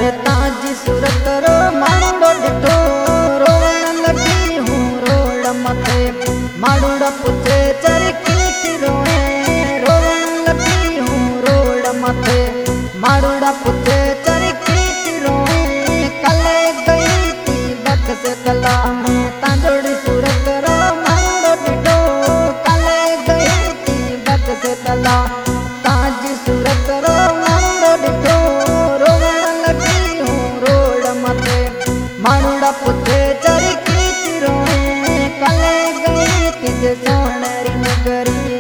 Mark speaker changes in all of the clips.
Speaker 1: ताजी सूरत रो माड़ो डिठो रोवण लगी हूँ रोड मथे माड़ूड़ा पूछे चरखी रोए रोवण लगी हूँ रोड मथे माड़ूड़ा पूछे चरखी रोए कले गई थी बक से कला में तांजोड़ी सूरत रो माड़ो डिठो कले गई थी बक से कला ताजी सूरत रो माड़ो डिठो माड़ूड़ा पुथे चरखी रोए कले गई थी सोनरी नगरी।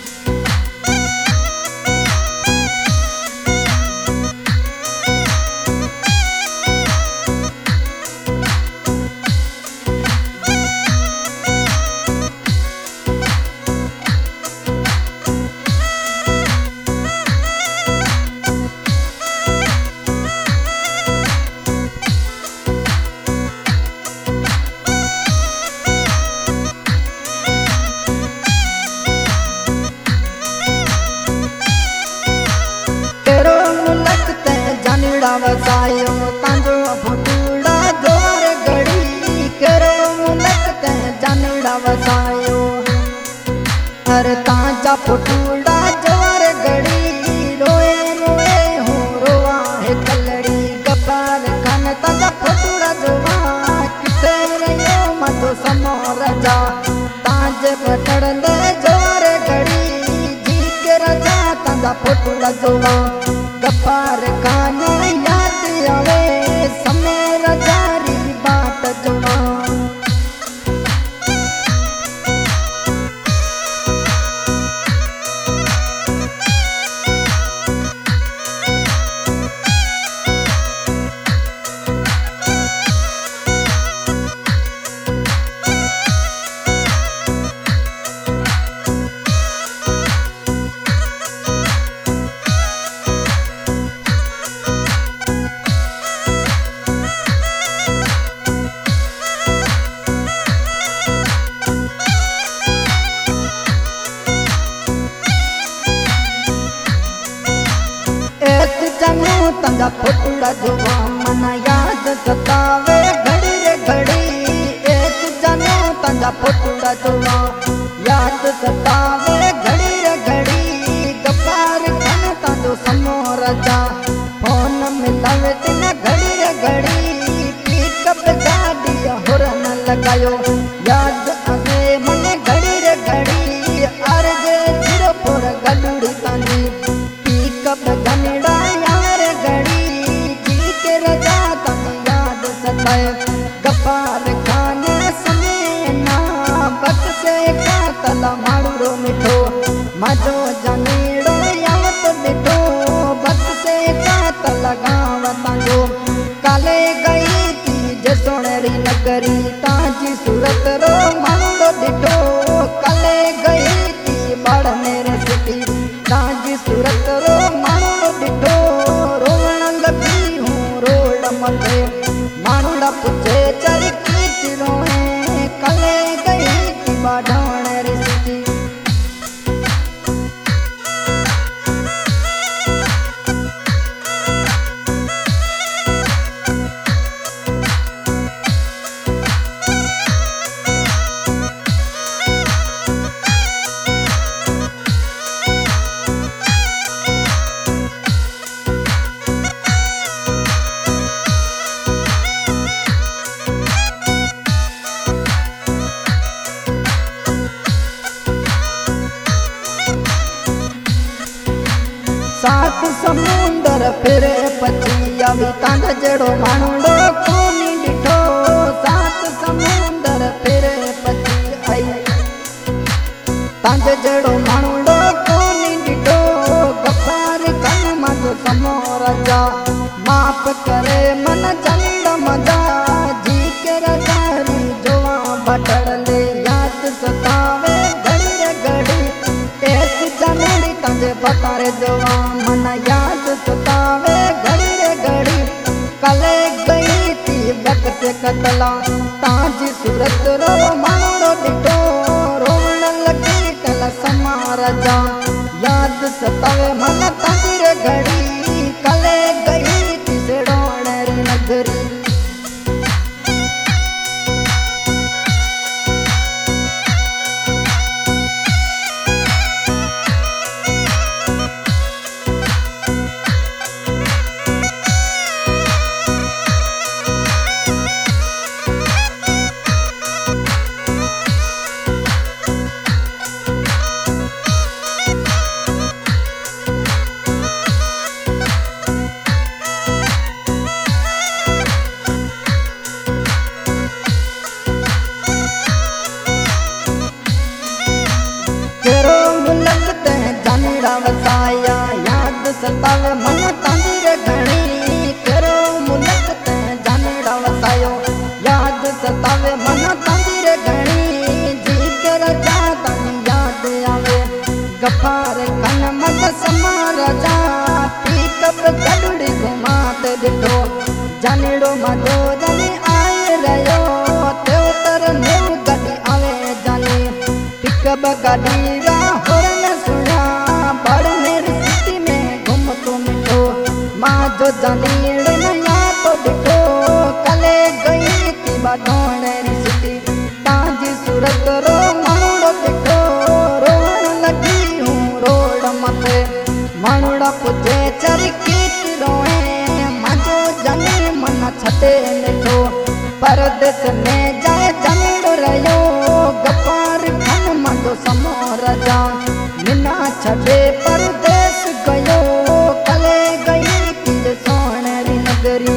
Speaker 1: वसायो तांजो फुटूड़ा जोर घड़ी करो मुलकते जानड़ा वसायो हर तांजा फुटूड़ा जोर घड़ी रोए रोए हो रोआ है कलड़ी गपार खान तांजा फुटूड़ा जोवा किते रयो मधु समोर जा तांजे पटड़ ले जोर घड़ी जी के रजा तांजा फुटूड़ा जोवा गपार खान याद आवे समय रजारी बाट जुआ। तंगा फुटूड़ा जुआ मना याद सतावे घड़ी रे घड़ी एक जानो तंगा फुटूड़ा जुआ याद सतावे घड़ी रे घड़ी गपार खान तांजो समोर जा फोन मिलावे दिन घड़ी रे घड़ी पिकअप गाड़ी होरन लगायो याद आवे मने घड़ी रे घड़ी अर्जे जीरो फोर गलुड़ी तानी पिकअप गनड़ा गपार खान समेना बक से कातला माड़ूरो मिठो मजो जनेड़ो यावत मिठो बक से कातला गाँव तांजो काले गई थी जे सोनेरी नगरी ताजी सूरत रो माड़ूरो डिठो काले गई थी बाड़मेर सिटी ताजी सूरत रो माड़ूरो डिठो रोवण लगी हूँ रोड मथे माड़ूड़ा पूछे चरखी रोए कले गई थी बाढ़ण रिश्ती। सात समुंदर फिरे पची अभी तांज जड़ो माणूड़ो कोनी डिठो सात समुंदर फिरे पची आई तांज जड़ो माणूड़ो कोनी डिठो गपार खान मांजो समोर जा माप करे मन चंड मजा जी के रजारी जोआ बटड़ ले याद सतावे घड़ी रे घड़ी एक जनड़ी तांजे बतारे जोआ मन याद सतावे घड़ी रे घड़ी कले गई थी बक से कतला ताजी सूरत रो माड़ो डिठो रोवण लगी कला समार जा याद सतावे मन ताजी रे घड़ी कले गई थी सेड़ोण सतावे मन तांदी रे घणी केरो मुल्क ते जानड़ा वसायो याद सतावे मन तांदी रे घणी जी के राजा तानी याद आवे गफार कन मत समार जा पीकप गडुड़ी घुमाते दिठो जानड़ो मदो जाने आए रयो ते उतर नेव गडी आवे जाने पिकअप गाड़ी रा होरन सुना बड़ मेरी सिटी में घूम तो मिठो माँ जो जानीड़ नया तो दिखो कले गई थी बाडोनेरी सिटी ताजी सूरत रो मानुड़ो दिखो रोन लगी हूँ रोड मते मानुड़ा पुजे चरकी रोए मजो जाने मन छते मिठो परदेस में जाए जानड़ो रयो गपार खन मजो समोर जा मिना छे परदेस गयो कले गई तीर सोनेरी नगरी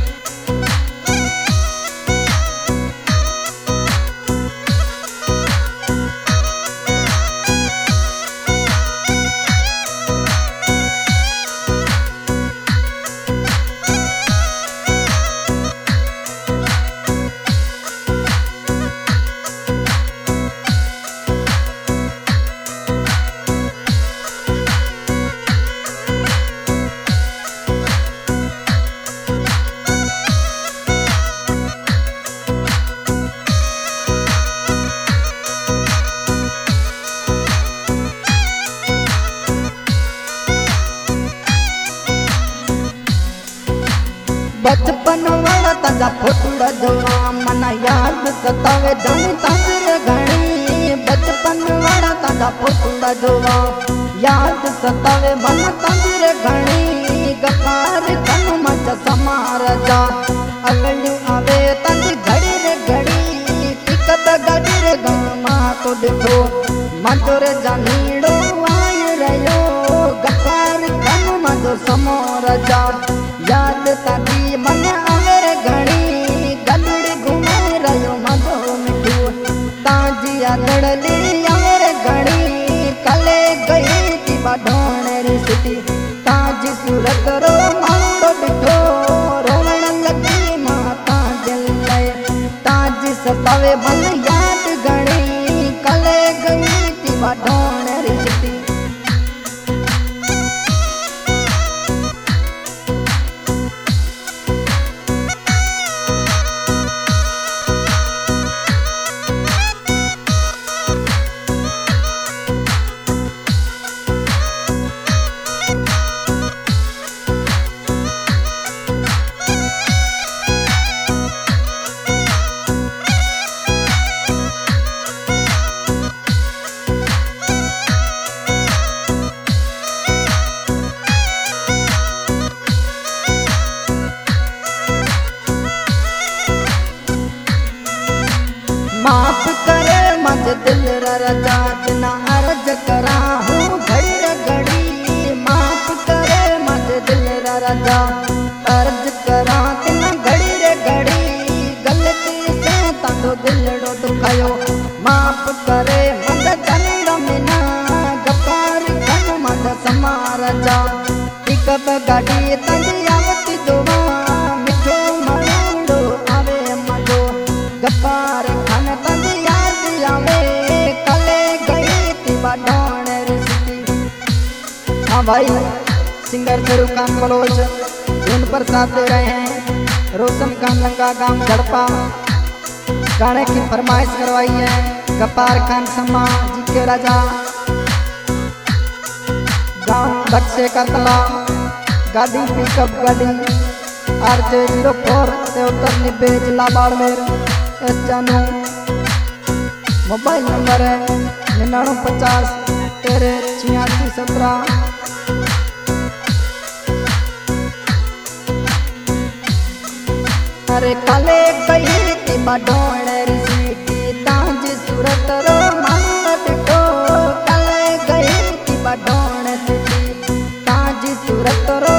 Speaker 1: बचपन वाला ताजा फोटुड़ा जोवा मना याद सतावे जाने तांदरे घणी बचपन वाला ताजा फोटुड़ा जोवा याद सतावे मन तांदरे घणी गपार कन मच समार जा अगली आवे तांदी घड़ी रे घड़ी टिकत गाड़ी रे गामा तो दिखो मजोरे जानीड़ो आए रयो गपार कन मजो समोर जा याद तादी मन आवे घणी गलड़ी घुमाए रयो मधो मिठू ताजी यादड़ली आवे घणी कले गई थी बाडोनेरी सिटी ताजी सूरत रो मांडो दिठो रोवण लगी माता जल्ले ताजी सतावे मन याद घणी कले गई थी बाडोनेरी सिटी माफ करे मज दिल रजा तना अर्ज करा हूँ घड़ी रे घड़ी माफ करे मज दिल रजा अर्ज करा तना घड़ी रे घड़ी गलती से तांडो दिलड़ो दुखायो माफ करे मज जानड़ मिना गपार खन मज समार जा पिकअप गाड़ी तंदी आवती जोवा मिठो मानुड़ो आवे मजो गपार हाँ भाई सिंगर शेरू खान बलोच धुन पर साथ दे रहे हैं रोशन खान लंगा गांव झड़पा गाने की फरमाइश करवाई है गपार खान सम्मा जी के राजा गांव बक्से का तला गाड़ी पिकअप गाड़ी RJ04 उत्तर 90 जिला Barmer S Janu mobile number है 9950 13 86 17। अरे काले गई थी बाडोनेरी सिटी ताजी सूरत रो मांगत तो काले गई थी बाडोनेरी सिटी ताजी सूरत रो